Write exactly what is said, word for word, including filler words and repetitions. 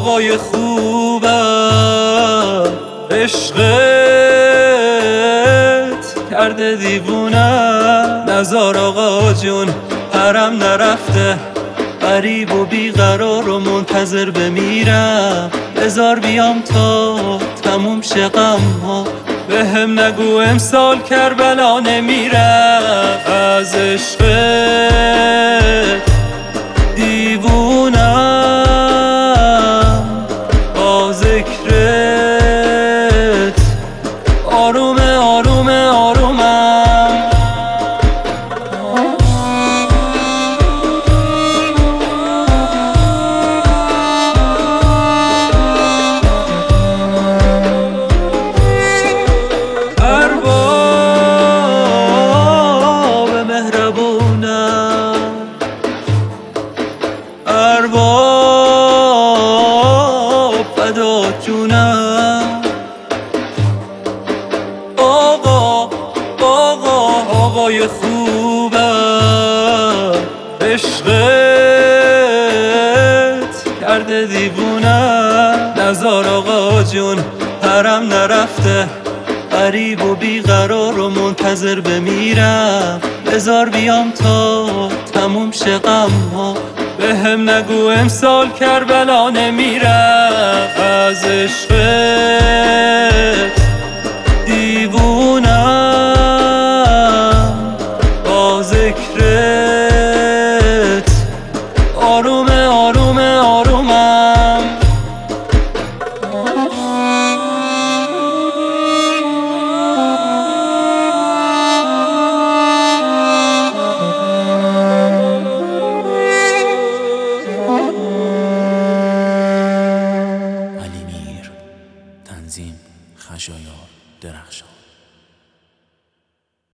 آقای خوبم عشقت کرده دیوونم. نزار آقا جون حرم نرفته، غریب و بیقرار و منتظر بمیرم. بذار بیام تا تموم شه غم ها، به هم نگو امسال کربلا نمیرم. از عشقت دیوونم، با ذکرت آرومه آرومه آرومم. ارباب مهربونم، ارباب فدات جونم. آقا آقا آقای خوبم عشقت کرده دیوونم. نزار آقا جون حرم نرفته، غریب و بیقرار و منتظر بمیرم. بذار بیام تا تموم شه غم ها، به هم نگو امسال کربلا نمیرم. از عشقت